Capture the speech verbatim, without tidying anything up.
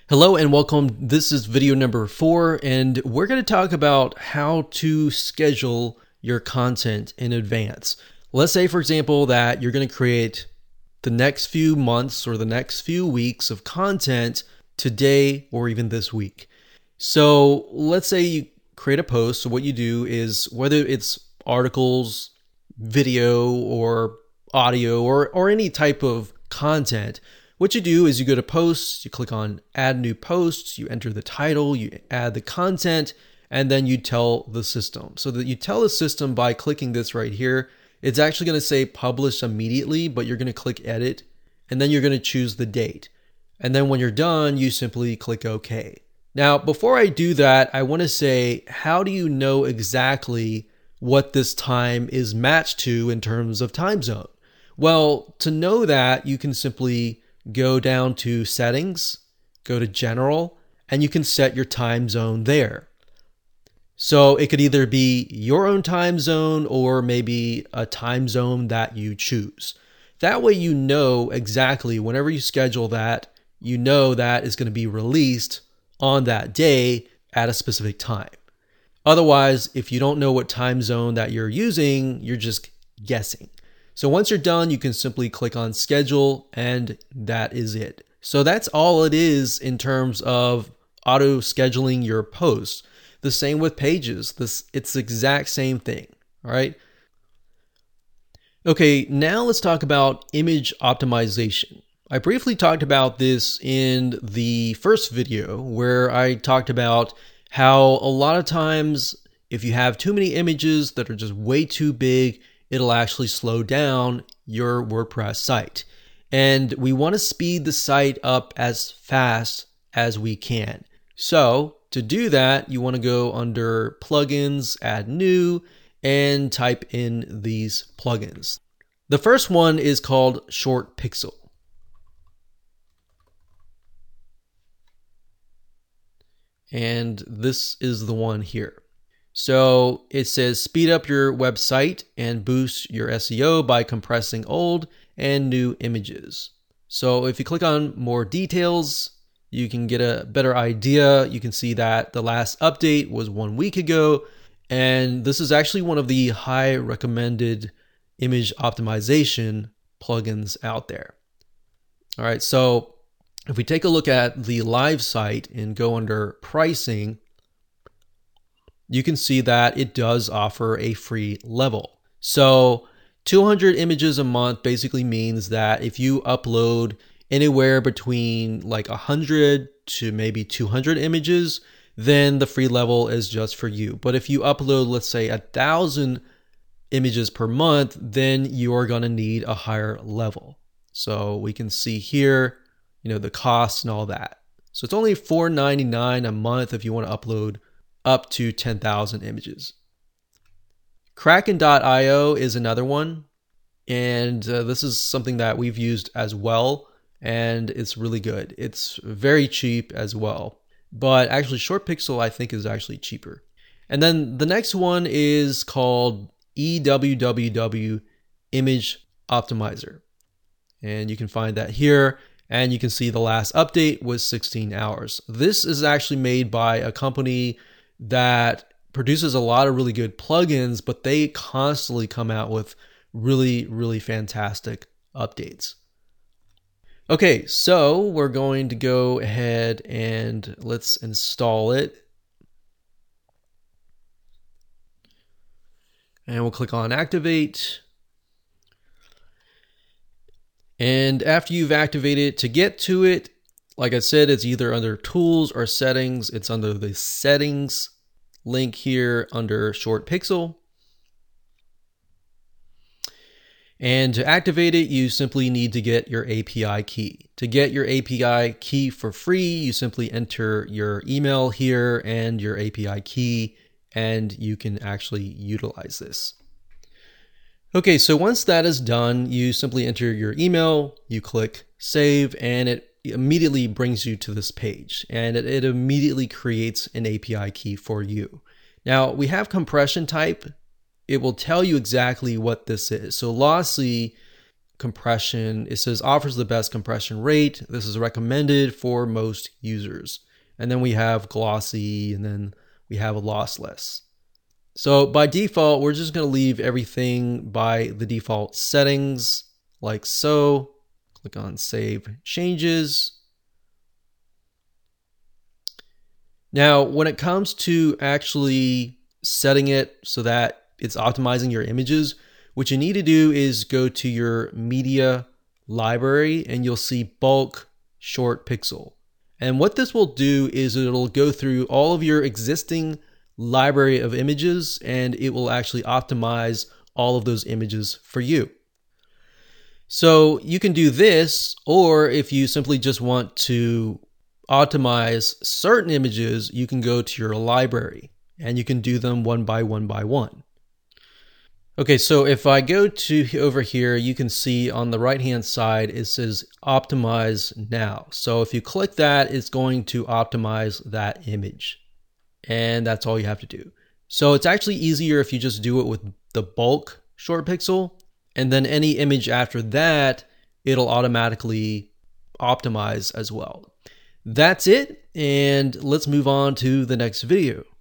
Hello and welcome. This is video number four, and we're going to talk about how to schedule your content in advance. Let's say, for example, that you're going to create the next few months or the next few weeks of content today or even this week. So let's say you create a post. So what you do is, whether it's articles, video, or audio, or, or any type of content, what you do is you go to posts, you click on add new posts, you enter the title, you add the content, and then you tell the system. So that you tell the system by clicking this right here. It's actually going to say publish immediately, but you're going to click edit, and then you're going to choose the date. And then when you're done, you simply click OK. Now, before I do that, I want to say, how do you know exactly what this time is matched to in terms of time zone? Well, to know that, you can simply go down to settings, go to general, and you can set your time zone there. So it could either be your own time zone or maybe a time zone that you choose. That way you know exactly whenever you schedule that, you know that is going to be released on that day at a specific time. Otherwise, if you don't know what time zone that you're using, you're just guessing. So once you're done, you can simply click on schedule, and that is it. So that's all it is in terms of auto scheduling your posts. The same with pages. This it's the exact same thing. All right. Okay, now let's talk about image optimization. I briefly talked about this in the first video where I talked about how a lot of times if you have too many images that are just way too big, it'll actually slow down your WordPress site. And we want to speed the site up as fast as we can. So to do that, you want to go under plugins, add new, and type in these plugins. The first one is called Short Pixel. And this is the one here. So it says speed up your website and boost your S E O by compressing old and new images. So if you click on more details, you can get a better idea. You can see that the last update was one week ago, and this is actually one of the high recommended image optimization plugins out there. All right, so if we take a look at the live site and go under pricing, you can see that it does offer a free level. So two hundred images a month basically means that if you upload anywhere between like one hundred to maybe two hundred images, then the free level is just for you. But if you upload, let's say, a thousand images per month, then you're going to need a higher level. So we can see here, you know, the costs and all that. So it's only four ninety-nine a month if you want to upload up to ten thousand images. Kraken dot i o is another one, and uh, this is something that we've used as well, and it's really good. It's very cheap as well, but actually Short Pixel I think is actually cheaper. And then the next one is called E W W W Image Optimizer, and you can find that here. And you can see the last update was sixteen hours. This is actually made by a company that produces a lot of really good plugins, but they constantly come out with really, really fantastic updates. Okay, so we're going to go ahead and let's install it. And we'll click on activate. And after you've activated it, to get to it, like I said, it's either under tools or settings. It's under the settings link here under Short Pixel. And to activate it, you simply need to get your A P I key. To get your A P I key for free, you simply enter your email here and your A P I key, and you can actually utilize this. Okay, so once that is done, you simply enter your email, you click save, and it immediately brings you to this page, and it, it immediately creates an A P I key for you. Now, we have compression type. It will tell you exactly what this is. So Lossy compression. It says offers the best compression rate. This is recommended for most users. And then we have glossy, and then we have lossless. So by default, we're just going to leave everything by the default settings like so. Click on Save Changes. Now, when it comes to actually setting it so that it's optimizing your images, what you need to do is go to your media library and you'll see bulk short pixel. And what this will do is it'll go through all of your existing library of images and it will actually optimize all of those images for you. So you can do this, or if you simply just want to optimize certain images, you can go to your library and you can do them one by one by one. Okay, so if I go to over here, you can see on the right hand side it says optimize now. So if you click that, it's going to optimize that image. And that's all you have to do. So it's actually easier if you just do it with the bulk short pixel, and then any image after that, it'll automatically optimize as well. That's it, and let's move on to the next video.